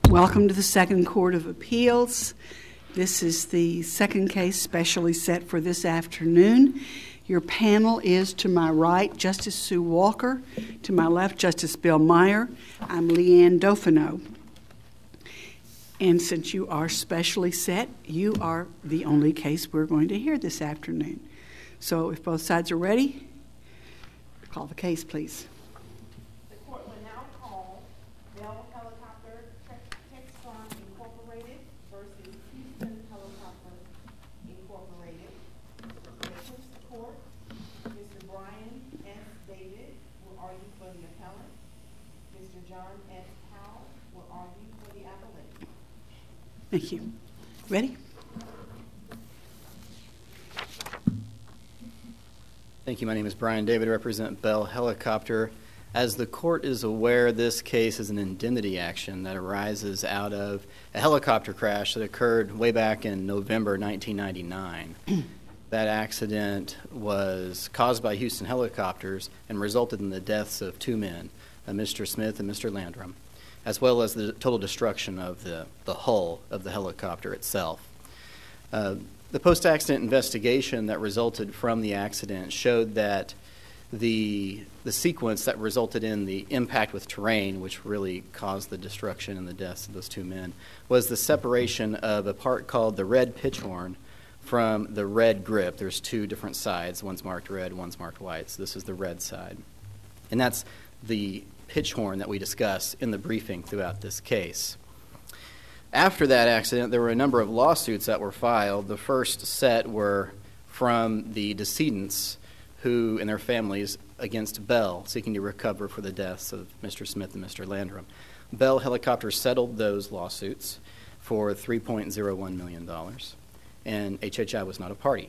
Welcome to the Second Court of Appeals. This is the second case specially set for this afternoon. Your panel is, to my right, Justice Sue Walker. To my left, Justice Bill Meyer. I'm Leanne Dauphineau. And since you are specially set, you are the only case we're going to hear this afternoon. So if both sides are ready, call the case, please. The court will now call Bell Helicopter Textron Incorporated versus Houston Helicopter Incorporated. The court, Mr. Brian S. David will argue for the appellant. Mr. John S. Powell will argue for the appellate. Thank you. Ready? Thank you. My name is Brian David. I represent Bell Helicopter. As the court is aware, this case is an indemnity action that arises out of a helicopter crash that occurred way back in November 1999. That accident was caused by Houston Helicopters and resulted in the deaths of two men, Mr. Smith and Mr. Landrum, as well as the total destruction of the hull of the helicopter itself. The post-accident investigation that resulted from the accident showed that the sequence that resulted in the impact with terrain, which really caused the destruction and the deaths of those two men, was the separation of a part called the red pitch horn from the red grip. There's two different sides. One's marked red, one's marked white. So this is the red side. And that's the pitch horn that we discuss in the briefing throughout this case. After that accident, there were a number of lawsuits that were filed. The first set were from the decedents who and their families against Bell, seeking to recover for the deaths of Mr. Smith and Mr. Landrum. Bell Helicopter settled those lawsuits for $3.01 million, and HHI was not a party.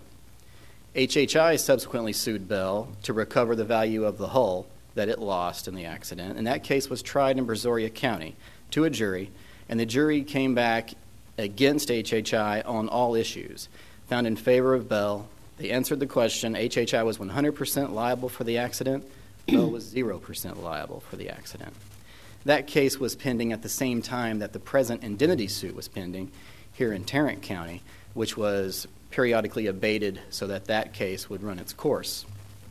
HHI subsequently sued Bell to recover the value of the hull that it lost in the accident, and that case was tried in Brazoria County to a jury, and the jury came back against HHI on all issues, found in favor of Bell. They answered the question. HHI was 100% liable for the accident. Bell was 0% liable for the accident. That case was pending at the same time that the present indemnity suit was pending here in Tarrant County, which was periodically abated so that that case would run its course.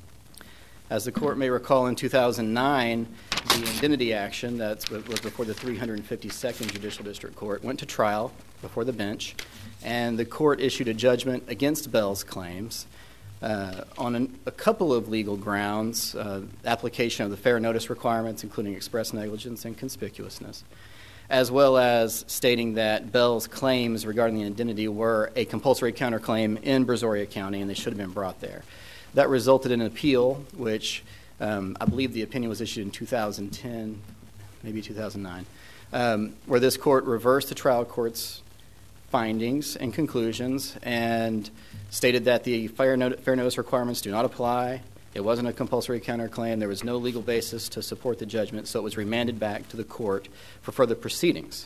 As the court may recall, in 2009, the indemnity action that was before the 352nd Judicial District Court went to trial before the bench, and the court issued a judgment against Bell's claims on a couple of legal grounds, application of the fair notice requirements, including express negligence and conspicuousness, as well as stating that Bell's claims regarding the indemnity were a compulsory counterclaim in Brazoria County, and they should have been brought there. That resulted in an appeal, which I believe the opinion was issued in 2010, maybe 2009, where this court reversed the trial court's findings and conclusions and stated that the fair notice requirements do not apply. It wasn't a compulsory counterclaim. There was no legal basis to support the judgment, so it was remanded back to the court for further proceedings.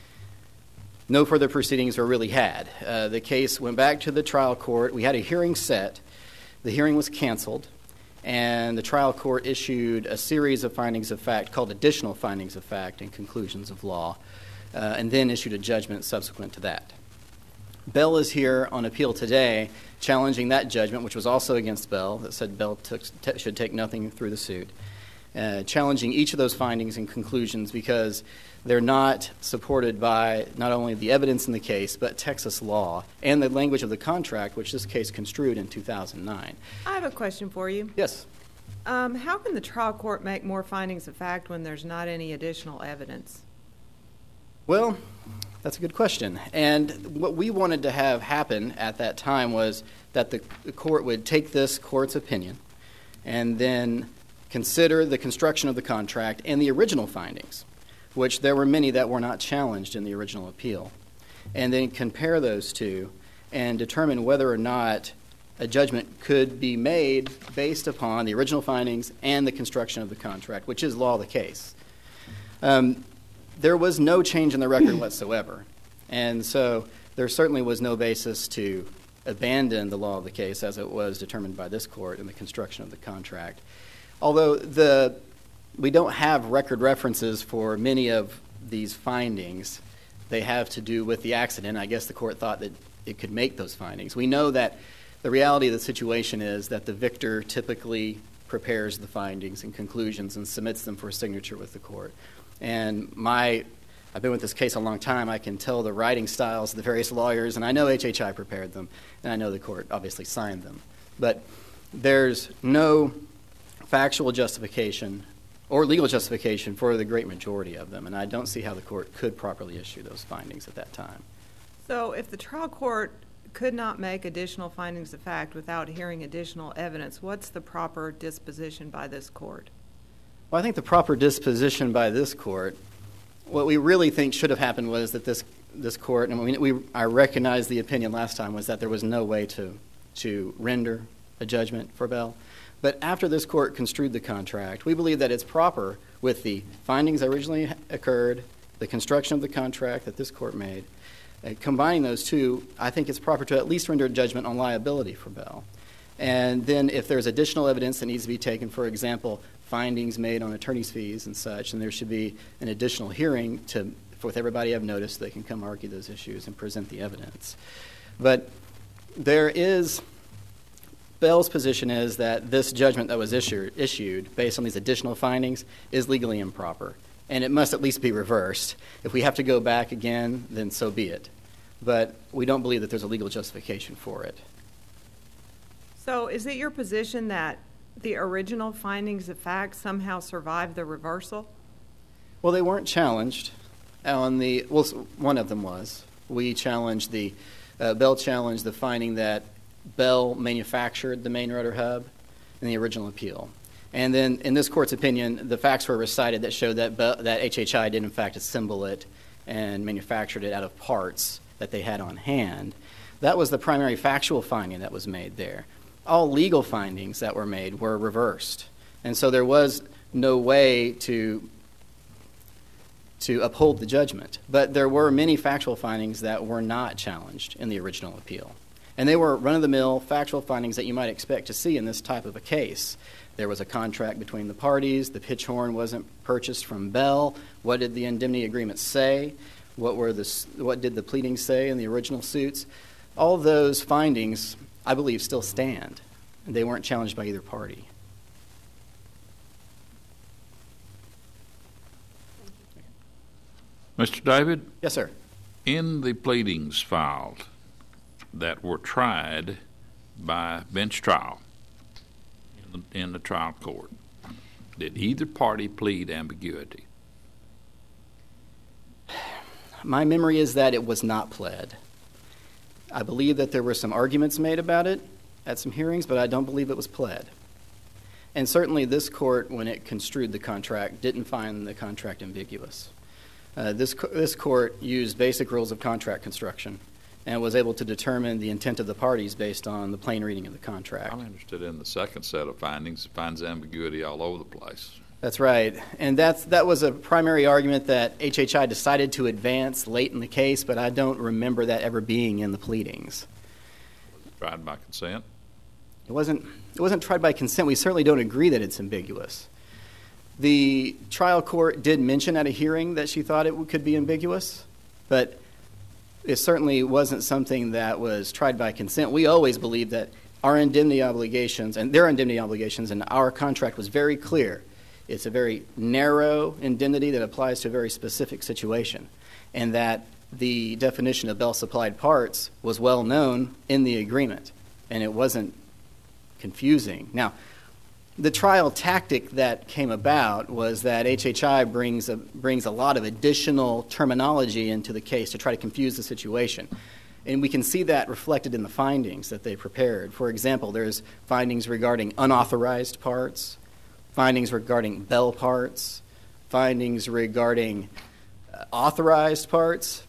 No further proceedings were really had. The case went back to the trial court. We had a hearing set. The hearing was canceled, and the trial court issued a series of findings of fact called additional findings of fact and conclusions of law, and then issued a judgment subsequent to that. Bell is here on appeal today challenging that judgment, which was also against Bell, that said Bell should take nothing through the suit, challenging each of those findings and conclusions because they're not supported by not only the evidence in the case, but Texas law and the language of the contract, which this case construed in 2009. I have a question for you. Yes. How can the trial court make more findings of fact when there's not any additional evidence? Well, that's a good question. And what we wanted to have happen at that time was that the court would take this court's opinion and then consider the construction of the contract and the original findings, which there were many that were not challenged in the original appeal, and then compare those two and determine whether or not a judgment could be made based upon the original findings and the construction of the contract, which is law of the case. There was no change in the record whatsoever, and so there certainly was no basis to abandon the law of the case as it was determined by this court in the construction of the contract. Although we don't have record references for many of these findings, they have to do with the accident. I guess the court thought that it could make those findings. We know that the reality of the situation is that the victor typically prepares the findings and conclusions and submits them for signature with the court. And I've been with this case a long time. I can tell the writing styles of the various lawyers, and I know HHI prepared them, and I know the court obviously signed them. But there's no factual justification or legal justification for the great majority of them, and I don't see how the court could properly issue those findings at that time. So if the trial court could not make additional findings of fact without hearing additional evidence, what's the proper disposition by this court? Well, I think the proper disposition by this court, what we really think should have happened was that this court, and I recognized the opinion last time, was that there was no way to render a judgment for Bell. But after this court construed the contract, we believe that it's proper with the findings that originally occurred, the construction of the contract that this court made. Combining those two, I think it's proper to at least render a judgment on liability for Bell. And then if there's additional evidence that needs to be taken, for example, findings made on attorney's fees and such, and there should be an additional hearing with everybody have notice so they can come argue those issues and present the evidence. But Bell's position is that this judgment that was issued based on these additional findings is legally improper, and it must at least be reversed. If we have to go back again, then so be it. But we don't believe that there's a legal justification for it. So is it your position that the original findings of fact somehow survived the reversal? Well, they weren't challenged. One of them was. Bell challenged the finding that Bell manufactured the main rotor hub in the original appeal. And then, in this court's opinion, the facts were recited that showed that HHI did, in fact, assemble it and manufactured it out of parts that they had on hand. That was the primary factual finding that was made there. All legal findings that were made were reversed. And so there was no way to uphold the judgment. But there were many factual findings that were not challenged in the original appeal. And they were run-of-the-mill factual findings that you might expect to see in this type of a case. There was a contract between the parties. The pitch horn wasn't purchased from Bell. What did the indemnity agreement say? What did the pleadings say in the original suits? All those findings, I believe, still stand. And they weren't challenged by either party. Mr. David? Yes, sir. In the pleadings filed that were tried by bench trial in the trial court, did either party plead ambiguity? My memory is that it was not pled. I believe that there were some arguments made about it at some hearings, but I don't believe it was pled. And certainly this court, when it construed the contract, didn't find the contract ambiguous. This court used basic rules of contract construction and was able to determine the intent of the parties based on the plain reading of the contract. I'm interested in the second set of findings. It finds ambiguity all over the place. That's right. And that was a primary argument that HHI decided to advance late in the case, but I don't remember that ever being in the pleadings. Was it tried by consent? It wasn't tried by consent. We certainly don't agree that it's ambiguous. The trial court did mention at a hearing that she thought it could be ambiguous, but it certainly wasn't something that was tried by consent. We always believed that our indemnity obligations and their indemnity obligations and our contract was very clear. It's a very narrow indemnity that applies to a very specific situation, and that the definition of Bell supplied parts was well known in the agreement, and it wasn't confusing. Now, the trial tactic that came about was that HHI brings a lot of additional terminology into the case to try to confuse the situation. And we can see that reflected in the findings that they prepared. For example, there's findings regarding unauthorized parts, findings regarding Bell parts, findings regarding authorized parts.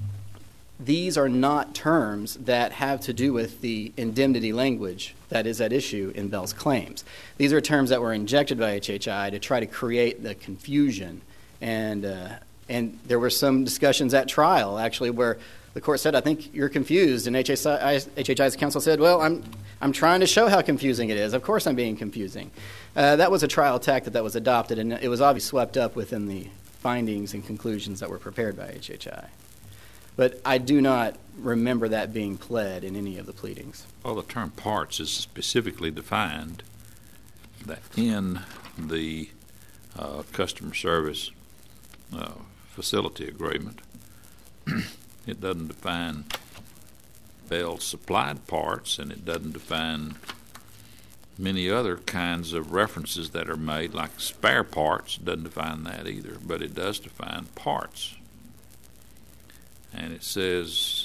These are not terms that have to do with the indemnity language that is at issue in Bell's claims. These are terms that were injected by HHI to try to create the confusion. And there were some discussions at trial, actually, where the court said, I think you're confused. And HHI's counsel said, well, I'm trying to show how confusing it is. Of course I'm being confusing. That was a trial tactic that was adopted, and it was obviously swept up within the findings and conclusions that were prepared by HHI. But I do not remember that being pled in any of the pleadings. Well, the term parts is specifically defined that in the customer service facility agreement. It doesn't define Bell supplied parts, and it doesn't define many other kinds of references that are made, like spare parts. Doesn't define that either, but it does define parts. And it says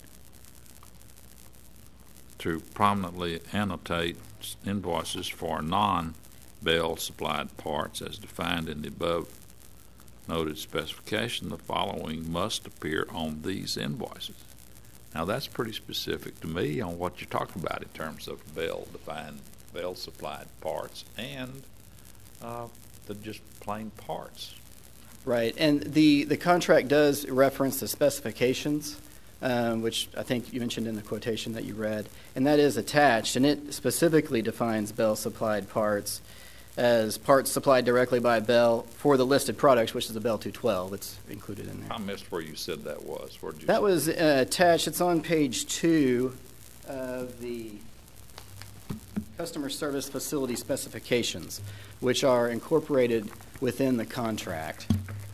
to prominently annotate invoices for non-Bell supplied parts as defined in the above noted specification, the following must appear on these invoices. Now that's pretty specific to me on what you're talking about in terms of Bell-defined, Bell-supplied parts and the just plain parts. Right, and the contract does reference the specifications, which I think you mentioned in the quotation that you read, and that is attached, and it specifically defines Bell-supplied parts as parts supplied directly by Bell for the listed products, which is the Bell 212. It's included in there. I missed where you said that was. Where did you that say was attached. It's on page 2 of the customer service facility specifications, which are incorporated within the contract.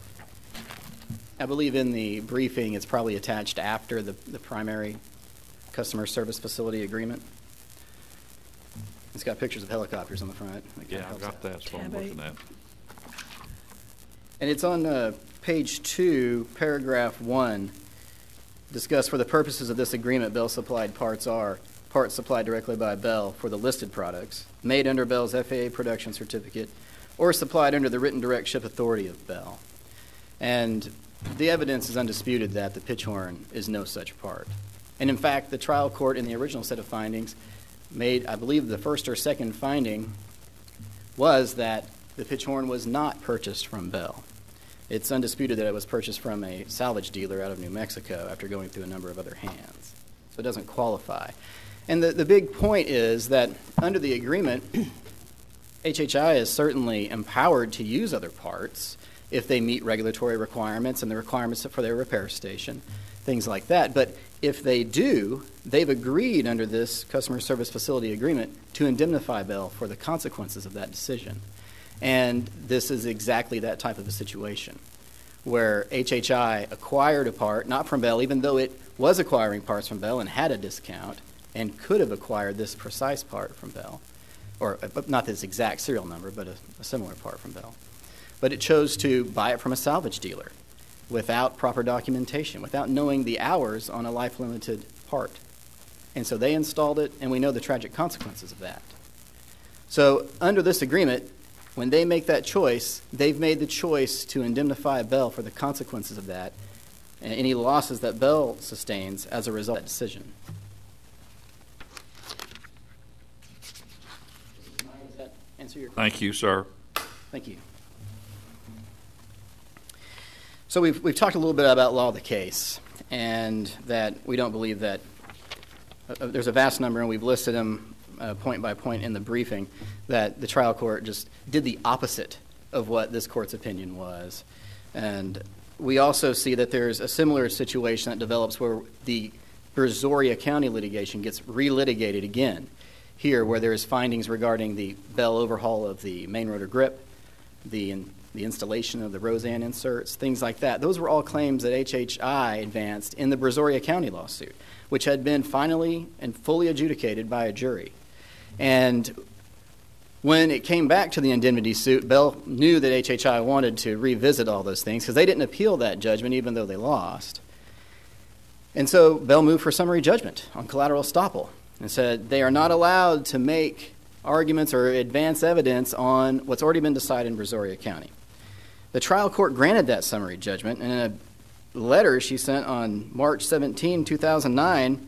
I believe in the briefing it's probably attached after the primary customer service facility agreement. It's got pictures of helicopters on the front. Yeah, I got that. That's what I'm looking at. And it's on page 2, paragraph 1. Discuss for the purposes of this agreement, Bell supplied parts are parts supplied directly by Bell for the listed products, made under Bell's FAA production certificate, or supplied under the written direct ship authority of Bell. And the evidence is undisputed that the pitch horn is no such part. And in fact, the trial court in the original set of findings made, I believe the first or second finding was that the pitch horn was not purchased from Bell. It's undisputed that it was purchased from a salvage dealer out of New Mexico after going through a number of other hands. So it doesn't qualify. And the big point is that under the agreement, HHI is certainly empowered to use other parts if they meet regulatory requirements and the requirements for their repair station, things like that. But if they do, they've agreed under this customer service facility agreement to indemnify Bell for the consequences of that decision. And this is exactly that type of a situation where HHI acquired a part, not from Bell, even though it was acquiring parts from Bell and had a discount and could have acquired this precise part from Bell, or not this exact serial number, but a similar part from Bell. But it chose to buy it from a salvage dealer without proper documentation, without knowing the hours on a life-limited part. And so they installed it, and we know the tragic consequences of that. So under this agreement, when they make that choice, they've made the choice to indemnify Bell for the consequences of that and any losses that Bell sustains as a result of that decision. Does that answer your question? Thank you, sir. Thank you. So we've talked a little bit about law of the case, and that we don't believe that there's a vast number, and we've listed them point by point in the briefing, that the trial court just did the opposite of what this court's opinion was. And we also see that there's a similar situation that develops where the Brazoria County litigation gets relitigated again here, where there's findings regarding the Bell overhaul of the main rotor grip, the installation of the Roseanne inserts, things like that. Those were all claims that HHI advanced in the Brazoria County lawsuit, which had been finally and fully adjudicated by a jury. And when it came back to the indemnity suit, Bell knew that HHI wanted to revisit all those things because they didn't appeal that judgment even though they lost. And so Bell moved for summary judgment on collateral estoppel and said they are not allowed to make arguments or advance evidence on what's already been decided in Brazoria County. The trial court granted that summary judgment, and in a letter she sent on March 17, 2009,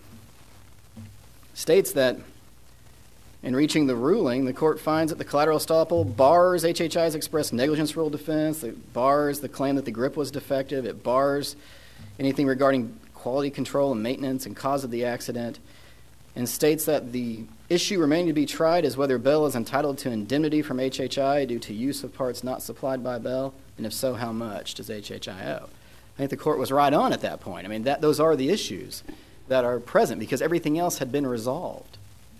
states that in reaching the ruling, the court finds that the collateral estoppel bars HHI's express negligence rule defense, it bars the claim that the grip was defective, it bars anything regarding quality control and maintenance and cause of the accident, and states that the issue remaining to be tried is whether Bell is entitled to indemnity from HHI due to use of parts not supplied by Bell, and if so, how much does HHI owe? think the court was right on at that point. I mean, those are the issues that are present because everything else had been resolved.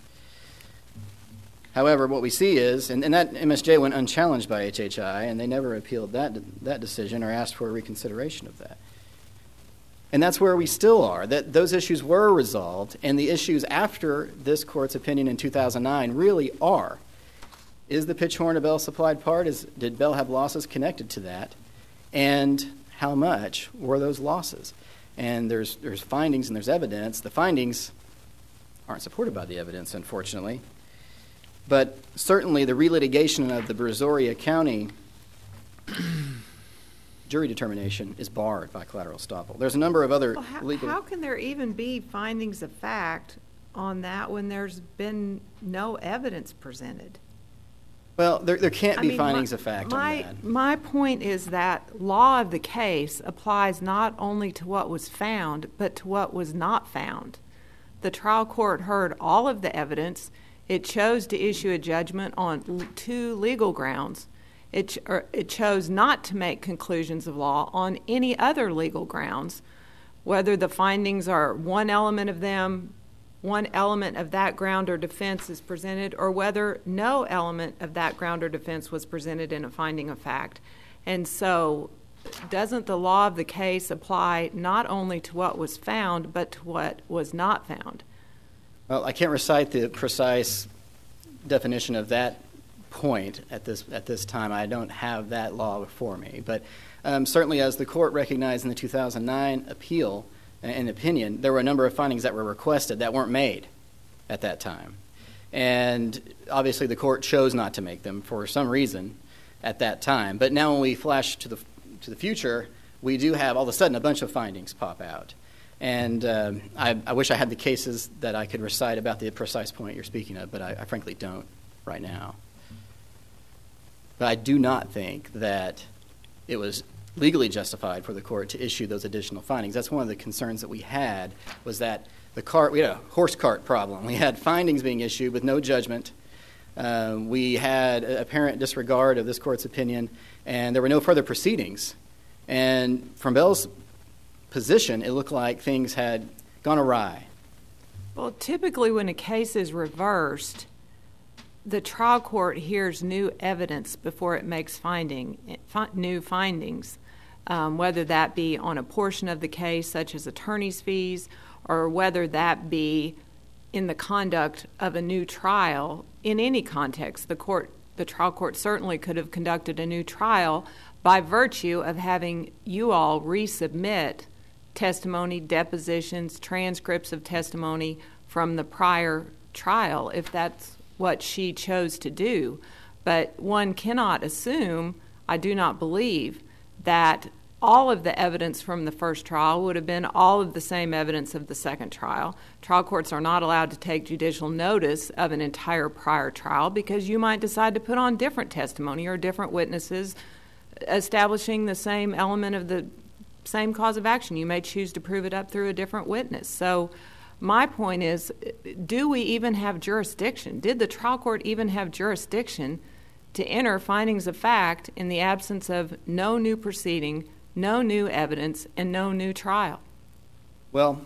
However, what we see is, and that MSJ went unchallenged by HHI, and they never appealed that decision or asked for a reconsideration of that. And that's where we still are, that those issues were resolved, and the issues after this court's opinion in 2009 really are. Is the pitch horn a Bell-supplied part? Did Bell have losses connected to that? And how much were those losses? And there's findings and there's evidence. The findings aren't supported by the evidence, unfortunately. But certainly the relitigation of the Brazoria County jury determination is barred by collateral estoppel. There's a number of other legal... How can there even be findings of fact on that when there's been no evidence presented? Well, there can't be findings of fact on that. My point is that law of the case applies not only to what was found, but to what was not found. The trial court heard all of the evidence. It chose to issue a judgment on 2 legal grounds. It chose not to make conclusions of law on any other legal grounds, whether the findings are one element of that ground or defense is presented, or whether no element of that ground or defense was presented in a finding of fact. And so doesn't the law of the case apply not only to what was found, but to what was not found? Well, I can't recite the precise definition of that point at this time. I don't have that law before me. But certainly as the court recognized in the 2009 appeal and opinion, there were a number of findings that were requested that weren't made at that time. And obviously the court chose not to make them for some reason at that time. But now when we flash to the future, we do have all of a sudden a bunch of findings pop out. And I wish I had the cases that I could recite about the precise point you're speaking of, but I frankly don't right now. But I do not think that it was legally justified for the court to issue those additional findings. That's one of the concerns that we had, was that we had a horse cart problem. We had findings being issued with no judgment. We had apparent disregard of this court's opinion, and there were no further proceedings. And from Bell's position, it looked like things had gone awry. Well, typically when a case is reversed, the trial court hears new evidence before it makes new findings, whether that be on a portion of the case, such as attorney's fees, or whether that be in the conduct of a new trial. In any context, the trial court certainly could have conducted a new trial by virtue of having you all resubmit testimony, depositions, transcripts of testimony from the prior trial, if that's what she chose to do. But one cannot assume, I do not believe, that all of the evidence from the first trial would have been all of the same evidence of the second trial. Trial courts are not allowed to take judicial notice of an entire prior trial because you might decide to put on different testimony or different witnesses establishing the same element of the same cause of action. You may choose to prove it up through a different witness. So my point is, do we even have jurisdiction? Did the trial court even have jurisdiction to enter findings of fact in the absence of no new proceeding, no new evidence, and no new trial? Well,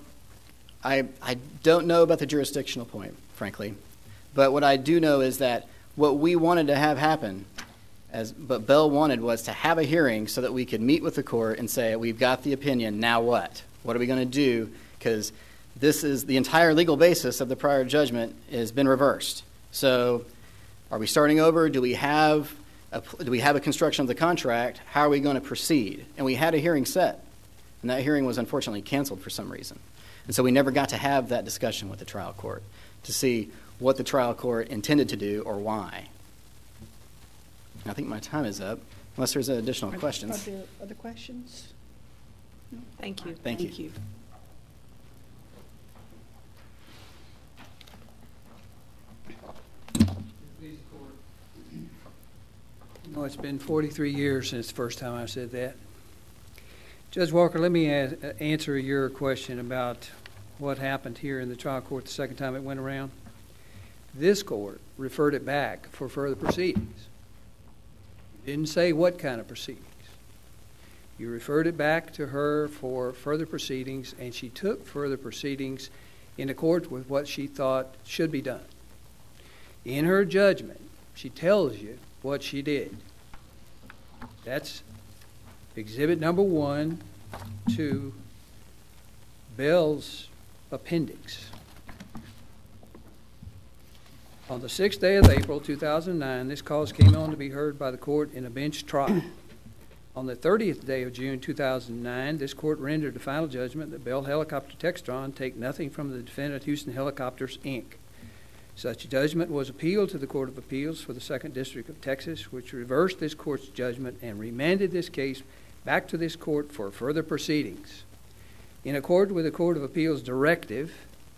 I don't know about the jurisdictional point, frankly. But what I do know is that what we wanted to have happen, but Bell wanted, was to have a hearing so that we could meet with the court and say, we've got the opinion, now what? What are we going to do? Because this is the entire legal basis of the prior judgment has been reversed. So are we starting over? Do we have a construction of the contract? How are we going to proceed? And we had a hearing set, and that hearing was unfortunately canceled for some reason. And so we never got to have that discussion with the trial court to see what the trial court intended to do or why. I think my time is up, unless there's additional questions. Are there other questions? No? Thank you. Thank you. You know, it's been 43 years since the first time I said that. Judge Walker, let me answer your question about what happened here in the trial court the second time it went around. This court referred it back for further proceedings. Didn't say what kind of proceedings. You referred it back to her for further proceedings, and she took further proceedings in accord with what she thought should be done. In her judgment, she tells you what she did. That's exhibit number 1 to Bell's appendix. On the 6th day of April 2009, this cause came on to be heard by the court in a bench trial. On the 30th day of June 2009, this court rendered a final judgment that Bell Helicopter Textron take nothing from the defendant, Houston Helicopters, Inc. Such judgment was appealed to the Court of Appeals for the 2nd District of Texas, which reversed this court's judgment and remanded this case back to this court for further proceedings. In accord with the Court of Appeals directive,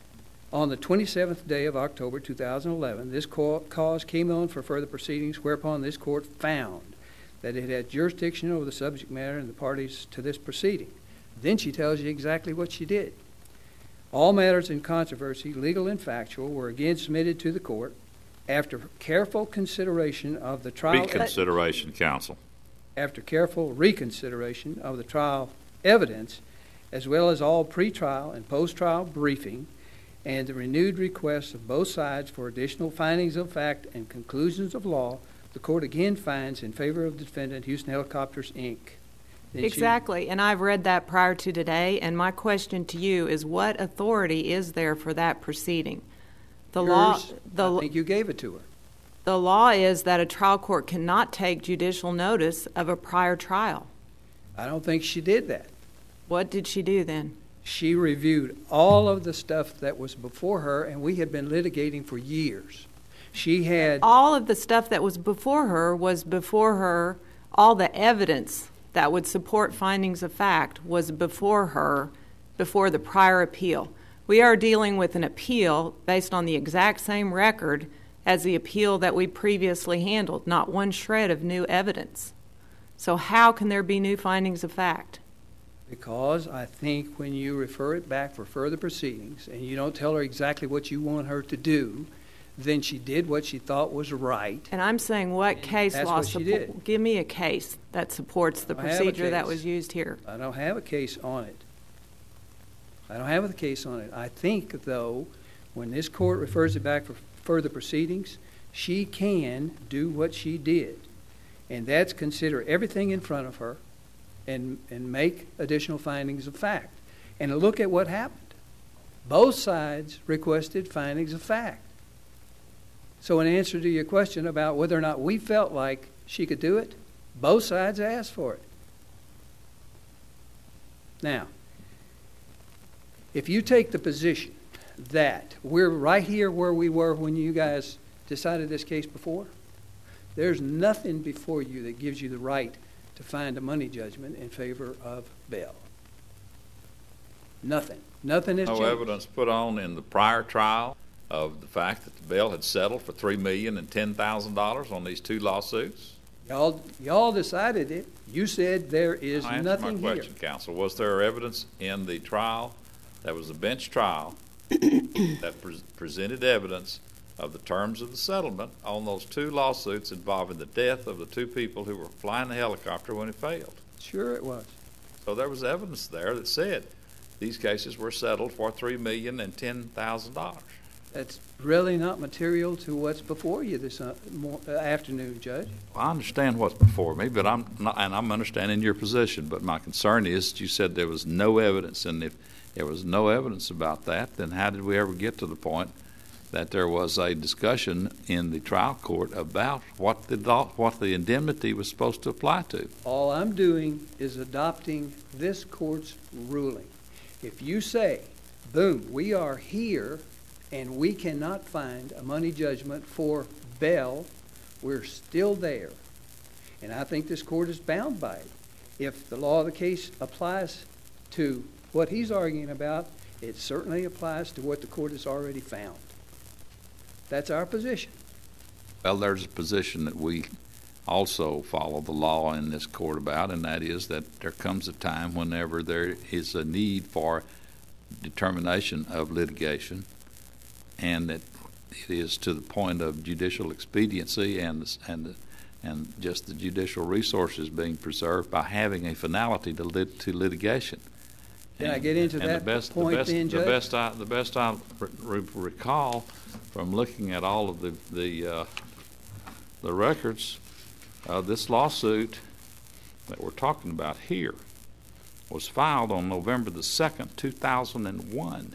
on the 27th day of October 2011, this cause came on for further proceedings, whereupon this court found that it had jurisdiction over the subject matter and the parties to this proceeding. Then she tells you exactly what she did. All matters in controversy, legal and factual, were again submitted to the court after careful consideration of the trial... Reconsideration, counsel. After careful reconsideration of the trial evidence, as well as all pre-trial and post-trial briefing, and the renewed requests of both sides for additional findings of fact and conclusions of law, the court again finds in favor of the defendant, Houston Helicopters, Inc. Exactly, and I've read that prior to today, and my question to you is what authority is there for that proceeding? I think you gave it to her. The law is that a trial court cannot take judicial notice of a prior trial. I don't think she did that. What did she do then? She reviewed all of the stuff that was before her, and we had been litigating for years. She had... All of the stuff that was before her, all the evidence that would support findings of fact was before her, before the prior appeal. We are dealing with an appeal based on the exact same record as the appeal that we previously handled, not one shred of new evidence. So how can there be new findings of fact? Because I think when you refer it back for further proceedings and you don't tell her exactly what you want her to do, then she did what she thought was right. And I'm saying what case law did. Give me a case that supports the procedure that was used here. I don't have a case on it. I think, though, when this court refers it back for further proceedings, she can do what she did. And that's consider everything in front of her and make additional findings of fact. And look at what happened. Both sides requested findings of fact. So in answer to your question about whether or not we felt like she could do it, both sides asked for it. Now, if you take the position that we're right here where we were when you guys decided this case before, there's nothing before you that gives you the right to find a money judgment in favor of Bell. Nothing. Nothing has changed. No evidence put on in the prior trial of the fact that the Bell had settled for $3,010,000 on these two lawsuits? Y'all decided it. You said there is nothing here. Answer my question, counsel. Was there evidence in the trial that was a bench trial that presented evidence of the terms of the settlement on those two lawsuits involving the death of the two people who were flying the helicopter when it failed? Sure it was. So there was evidence there that said these cases were settled for $3,010,000. That's really not material to what's before you this afternoon, Judge. Well, I understand what's before me, but I'm understanding your position. But my concern is that you said there was no evidence, and if there was no evidence about that, then how did we ever get to the point that there was a discussion in the trial court about what the indemnity was supposed to apply to? All I'm doing is adopting this court's ruling. If you say, boom, we are here and we cannot find a money judgment for Bell, we're still there. And I think this court is bound by it. If the law of the case applies to what he's arguing about, it certainly applies to what the court has already found. That's our position. Well, there's a position that we also follow the law in this court about, and that is that there comes a time whenever there is a need for determination of litigation, and that it is to the point of judicial expediency and and just the judicial resources being preserved by having a finality to litigation. Can I get into that point then, Judge? The best I recall from looking at all of the records, this lawsuit that we're talking about here was filed on November the 2nd, 2001.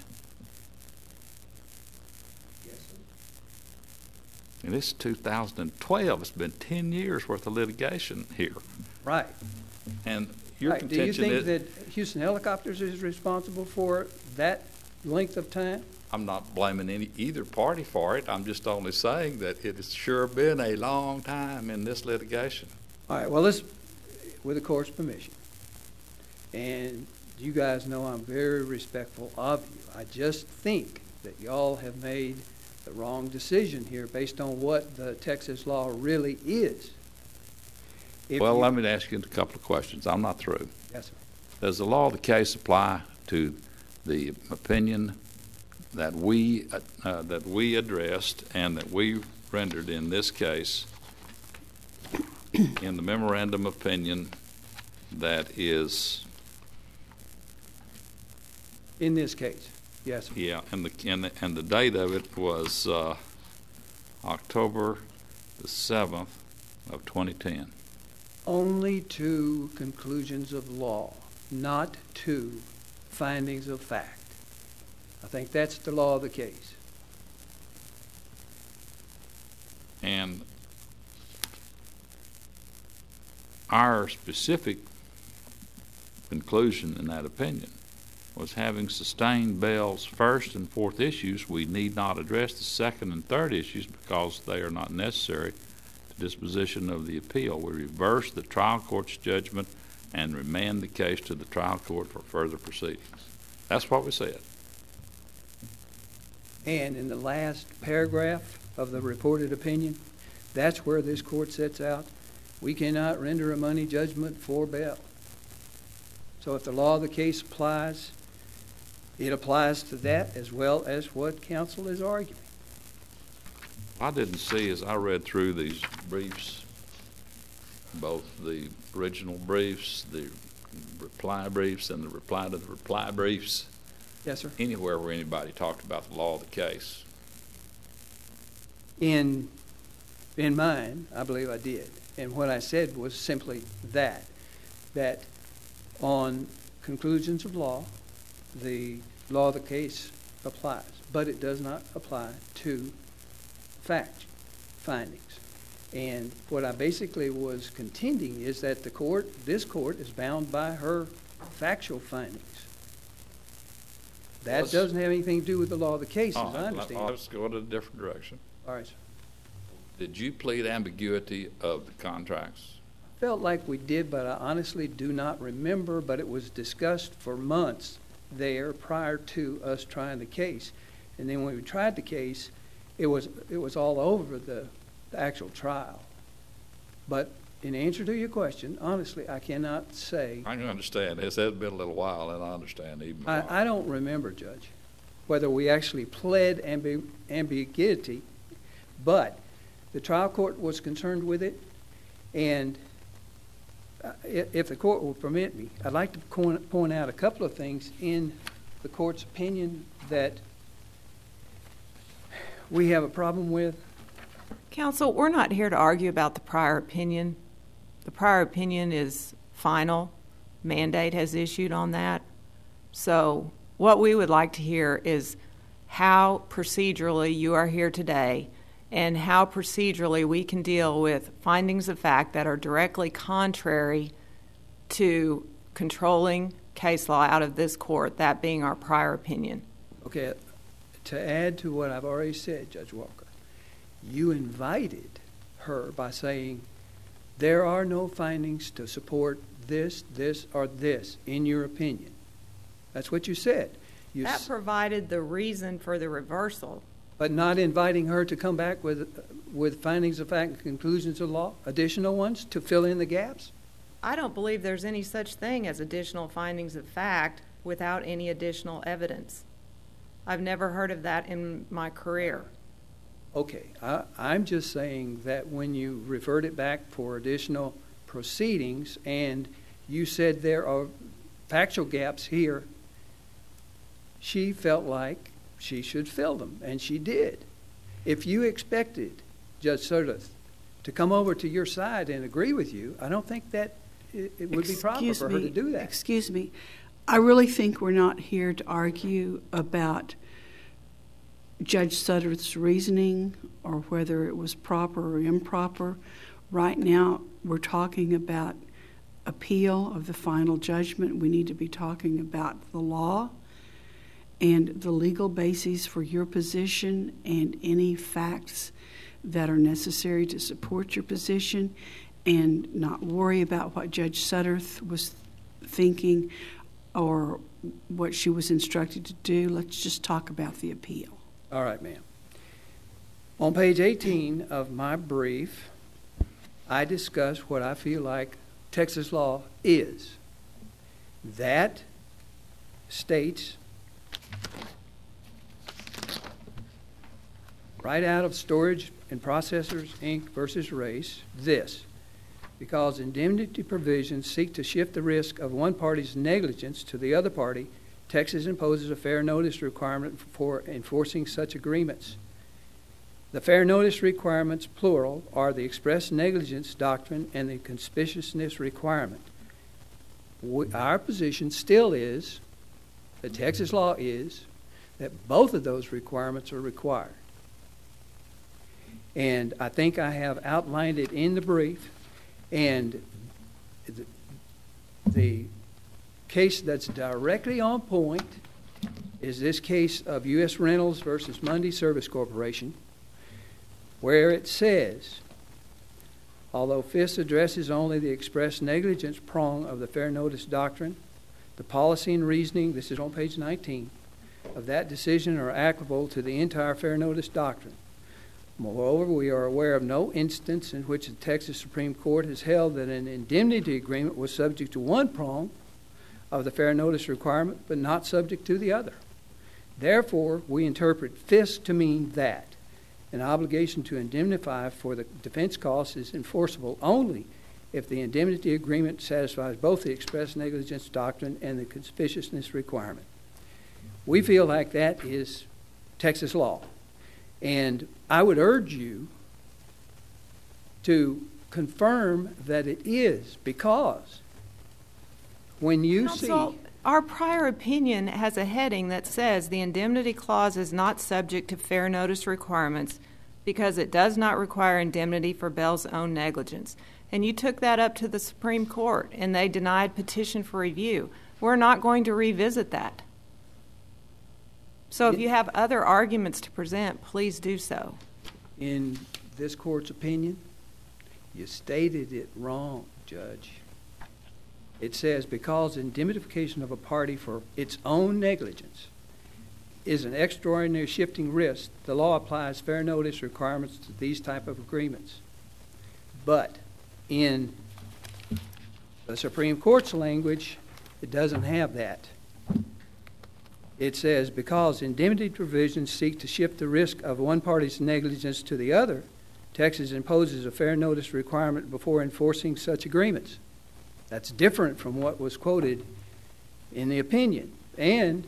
Yes, sir. And it's 2012. It's been 10 years worth of litigation here. Right. And your Right. Do contention you is... think that Houston Helicopters is responsible for that length of time? I'm not blaming either party for it. I'm just only saying that it has sure been a long time in this litigation. All right, well, let's, with the court's permission, and you guys know I'm very respectful of you. I just think that y'all have made the wrong decision here based on what the Texas law really is. Well, let me ask you a couple of questions. I'm not through. Yes, sir. Does the law of the case apply to the opinion that we addressed and that we rendered in this case in the memorandum opinion that is... In this case, yes, sir. Yeah, and the date of it was October the 7th of 2010. Only to conclusions of law, not to findings of fact. I think that's the law of the case. And our specific conclusion in that opinion was, having sustained Bell's first and fourth issues, we need not address the second and third issues because they are not necessary to disposition of the appeal. We reverse the trial court's judgment and remand the case to the trial court for further proceedings. That's what we said. And in the last paragraph of the reported opinion, that's where this court sets out, we cannot render a money judgment for Bell. So if the law of the case applies, it applies to that as well as what counsel is arguing. I didn't see, as I read through these briefs, both the original briefs, the reply briefs, and the reply to the reply briefs, Yes, sir. anywhere where anybody talked about the law of the case. In mine, I believe I did. And what I said was simply that on conclusions of law, the law of the case applies, but it does not apply to fact findings. And what I basically was contending is that this court is bound by her factual findings. That doesn't have anything to do with the law of the case, as I understand. Let's go in a different direction. All right, sir. Did you plead ambiguity of the contracts? Felt like we did, but I honestly do not remember, but it was discussed for months there prior to us trying the case. And then when we tried the case, it was all over the actual trial. But in answer to your question, honestly, I cannot say. I can understand. It has been a little while, and I understand even more. I don't remember, Judge, whether we actually pled ambiguity, but the trial court was concerned with it, and if the court will permit me, I'd like to point out a couple of things in the court's opinion that we have a problem with. Counsel, we're not here to argue about the prior opinion. The prior opinion is final. Mandate has issued on that. So what we would like to hear is how procedurally you are here today and how procedurally we can deal with findings of fact that are directly contrary to controlling case law out of this court, that being our prior opinion. Okay, to add to what I've already said, Judge Walker, you invited her by saying there are no findings to support this, or this, in your opinion. That's what you said. That provided the reason for the reversal. But not inviting her to come back with findings of fact and conclusions of law, additional ones, to fill in the gaps? I don't believe there's any such thing as additional findings of fact without any additional evidence. I've never heard of that in my career. Okay, I'm just saying that when you referred it back for additional proceedings and you said there are factual gaps here, she felt like she should fill them, and she did. If you expected Judge Surdeth to come over to your side and agree with you, I don't think that it would be proper for her to do that. Excuse me. I really think we're not here to argue about Judge Surdeth's reasoning or whether it was proper or improper. Right now, we're talking about appeal of the final judgment. We need to be talking about the law and the legal basis for your position and any facts that are necessary to support your position, and not worry about what Judge Surdeth was thinking or what she was instructed to do. Let's just talk about the appeal. All right, ma'am. On page 18 of my brief, I discuss what I feel like Texas law is. That states right out of Storage and Processors, Inc. versus Race, this: because indemnity provisions seek to shift the risk of one party's negligence to the other party, Texas imposes a fair notice requirement for enforcing such agreements. The fair notice requirements, plural, are the express negligence doctrine and the conspicuousness requirement. Our position still is, the Texas law is, that both of those requirements are required. And I think I have outlined it in the brief. And the case that's directly on point is this case of U.S. Rentals versus Mundy Service Corporation, where it says, although FIS addresses only the express negligence prong of the fair notice doctrine, the policy and reasoning, this is on page 19, of that decision are applicable to the entire fair notice doctrine. Moreover, we are aware of no instance in which the Texas Supreme Court has held that an indemnity agreement was subject to one prong of the fair notice requirement, but not subject to the other. Therefore, we interpret FIS to mean that an obligation to indemnify for the defense costs is enforceable only if the indemnity agreement satisfies both the express negligence doctrine and the conspicuousness requirement. We feel like that is Texas law. And I would urge you to confirm that it is, because when you Counsel, see... Our prior opinion has a heading that says the indemnity clause is not subject to fair notice requirements because it does not require indemnity for Bell's own negligence. And you took that up to the Supreme Court, and they denied petition for review. We're not going to revisit that. So if you have other arguments to present, please do so. In this court's opinion, you stated it wrong, Judge. It says, because indemnification of a party for its own negligence is an extraordinary shifting risk, the law applies fair notice requirements to these type of agreements. But in the Supreme Court's language, it doesn't have that. It says, because indemnity provisions seek to shift the risk of one party's negligence to the other, Texas imposes a fair notice requirement before enforcing such agreements. That's different from what was quoted in the opinion. And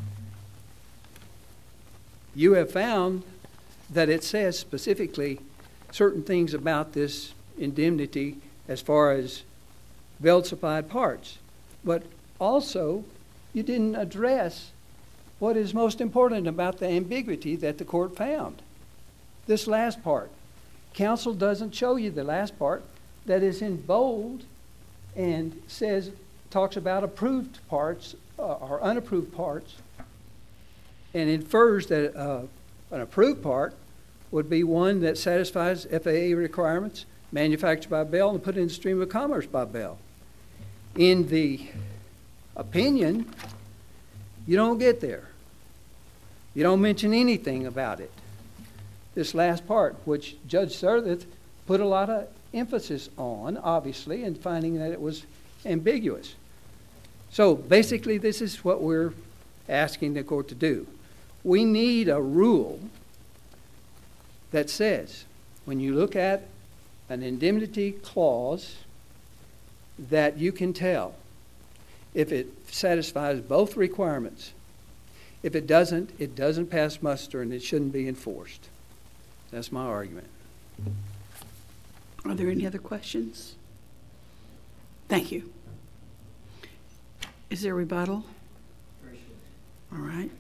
you have found that it says specifically certain things about this indemnity as far as Bell-supplied parts. But also, you didn't address what is most important about the ambiguity that the court found. This last part. Counsel doesn't show you the last part that is in bold and talks about approved parts or unapproved parts, and infers that an approved part would be one that satisfies FAA requirements, manufactured by Bell and put in the stream of commerce by Bell. In the opinion, you don't get there. You don't mention anything about it. This last part, which Judge Surdeth put a lot of emphasis on, obviously, in finding that it was ambiguous. So basically, this is what we're asking the court to do. We need a rule that says when you look at an indemnity clause that you can tell if it satisfies both requirements. If it doesn't pass muster and it shouldn't be enforced. That's my argument. Are there any other questions? Thank you. Is there a rebuttal? All right.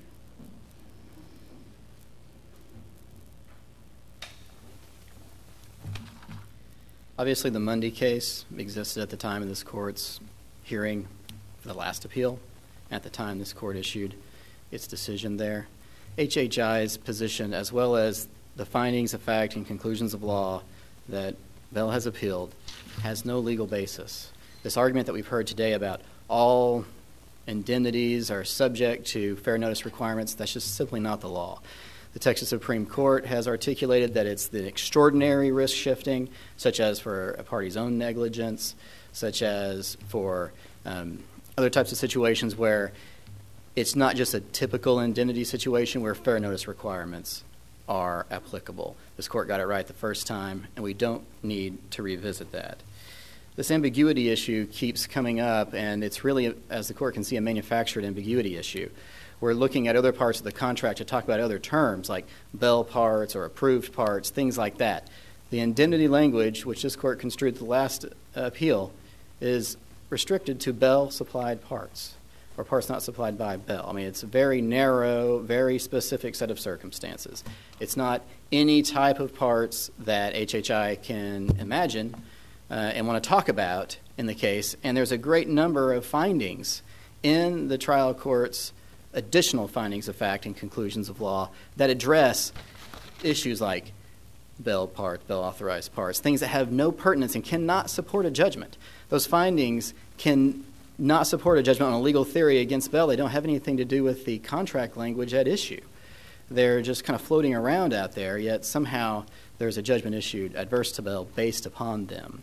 Obviously, the Mundy case existed at the time of this court's hearing for the last appeal, at the time this court issued its decision there. HHI's position, as well as the findings of fact and conclusions of law that Bell has appealed, has no legal basis. This argument that we've heard today about all indemnities are subject to fair notice requirements, that's just simply not the law. The Texas Supreme Court has articulated that it's the extraordinary risk shifting, such as for a party's own negligence, such as for other types of situations where it's not just a typical indemnity situation where fair notice requirements are applicable. This court got it right the first time, and we don't need to revisit that. This ambiguity issue keeps coming up, and it's really, as the court can see, a manufactured ambiguity issue. We're looking at other parts of the contract to talk about other terms like Bell parts or approved parts, things like that. The indemnity language, which this court construed the last appeal, is restricted to Bell-supplied parts or parts not supplied by Bell. I mean, it's a very narrow, very specific set of circumstances. It's not any type of parts that HHI can imagine and want to talk about in the case, and there's a great number of findings in the trial court's additional findings of fact and conclusions of law that address issues like Bell parts, Bell authorized parts, things that have no pertinence and cannot support a judgment. Those findings can not support a judgment on a legal theory against Bell. They don't have anything to do with the contract language at issue. They're just kind of floating around out there, yet somehow there's a judgment issued adverse to Bell based upon them.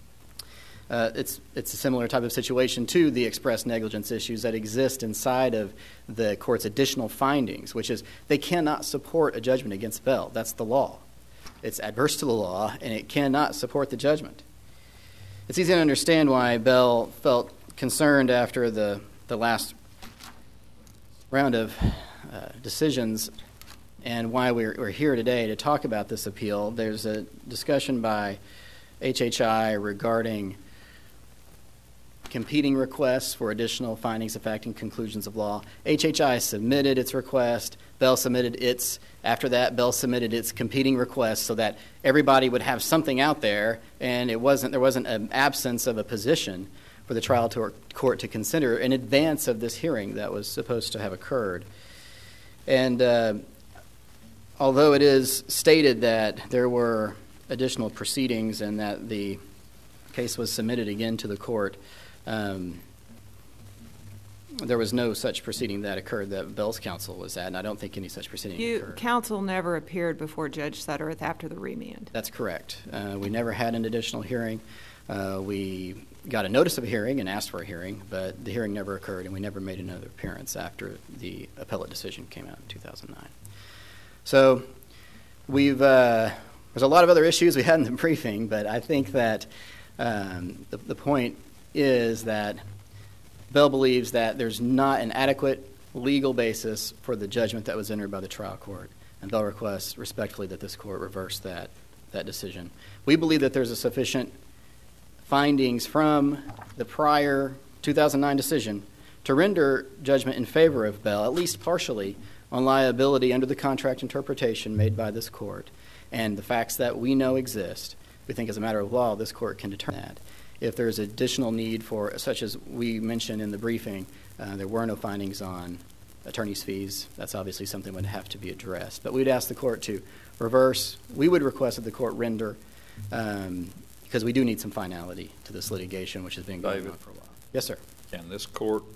It's a similar type of situation to the express negligence issues that exist inside of the court's additional findings, which is they cannot support a judgment against Bell. That's the law. It's adverse to the law, and it cannot support the judgment. It's easy to understand why Bell felt concerned after the last round of decisions and why we're here today to talk about this appeal. There's a discussion by HHI regarding competing requests for additional findings of fact and conclusions of law. HHI submitted its request. Bell submitted its. After that, Bell submitted its competing request so that everybody would have something out there, and there wasn't an absence of a position for the trial court to consider in advance of this hearing that was supposed to have occurred. And although it is stated that there were additional proceedings and that the case was submitted again to the court, there was no such proceeding that occurred that Bell's counsel was at, and I don't think any such proceeding occurred. Counsel never appeared before Judge Suttereth after the remand. That's correct. We never had an additional hearing. We got a notice of a hearing and asked for a hearing, but the hearing never occurred, and we never made another appearance after the appellate decision came out in 2009. So there's a lot of other issues we had in the briefing, but I think that the point is that Bell believes that there's not an adequate legal basis for the judgment that was entered by the trial court, and Bell requests respectfully that this court reverse that decision. We believe that there's a sufficient findings from the prior 2009 decision to render judgment in favor of Bell, at least partially, on liability under the contract interpretation made by this court, and the facts that we know exist. We think as a matter of law, this court can determine that. If there's additional need for, such as we mentioned in the briefing, there were no findings on attorney's fees. That's obviously something that would have to be addressed. But we'd ask the court to reverse. We would request that the court render, because we do need some finality to this litigation, which has been going on for a while. Yes, sir. Can this court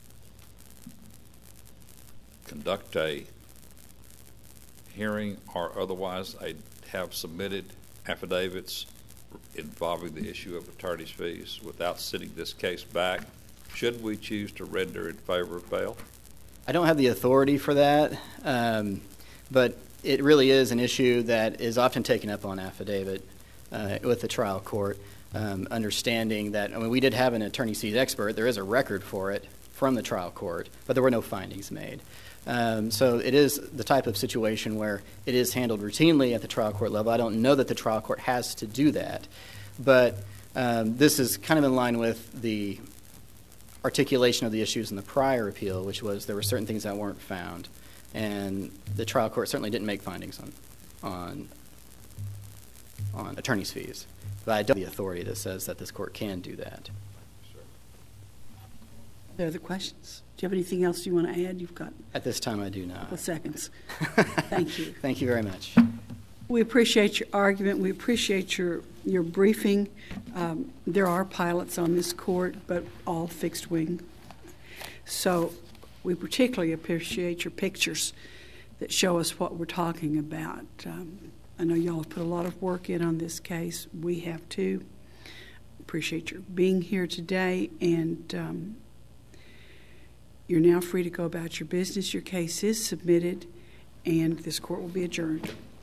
conduct a hearing or otherwise have submitted affidavits involving the issue of attorney's fees without sending this case back, should we choose to render in favor of Bell? I don't have the authority for that, but it really is an issue that is often taken up on affidavit with the trial court, understanding that, I mean, we did have an attorney's fees expert. There is a record for it from the trial court, but there were no findings made. So it is the type of situation where it is handled routinely at the trial court level. I don't know that the trial court has to do that, but this is kind of in line with the articulation of the issues in the prior appeal, which was there were certain things that weren't found, and the trial court certainly didn't make findings on attorney's fees. But I don't have the authority that says that this court can do that. Are there other questions? Do you have anything else you want to add? You've got At this time, I do a not. couple seconds. Thank you. Thank you very much. We appreciate your argument. We appreciate your briefing. There are pilots on this court, but all fixed wing. So we particularly appreciate your pictures that show us what we're talking about. I know y'all have put a lot of work in on this case. We have too. Appreciate your being here today, and you're now free to go about your business. Your case is submitted, and this court will be adjourned.